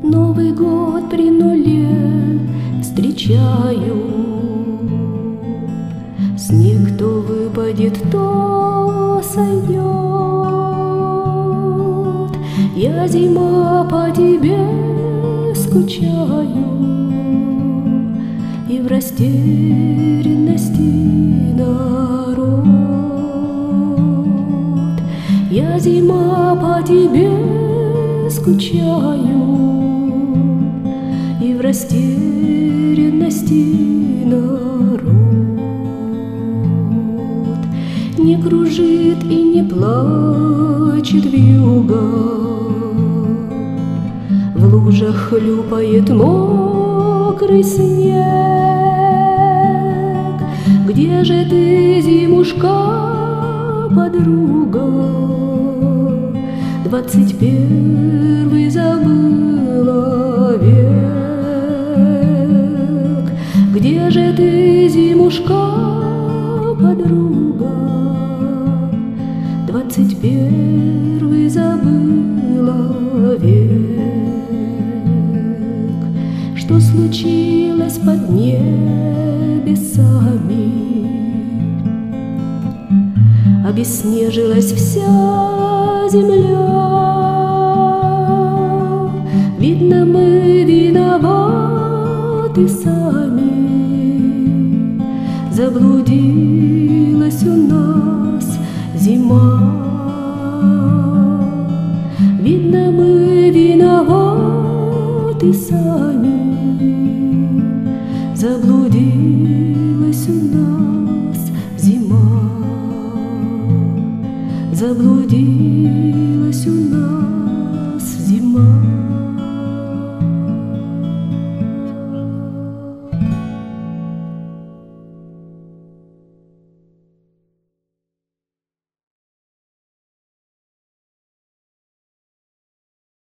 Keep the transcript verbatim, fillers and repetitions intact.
Новый год при нуле встречаю. Снег то выпадет, то сойдет. Я, зима, по тебе скучаю, и в растерянности народ. Я, зима, по тебе скучаю, и в растерянности народ. Не кружит и не плачет вьюга, в лужах хлюпает мокрый снег. Где же ты, зимушка, подруга? Двадцать первый забыла век. Где же ты, зимушка, подруга? Двадцать первый забыла век. Что случилось под небесами? Обеснежилась вся земля. Видно, мы виноваты сами. Заблудилась у нас зима. Видно, мы виноваты сами. Заблудилась у нас зима. Заблудилась.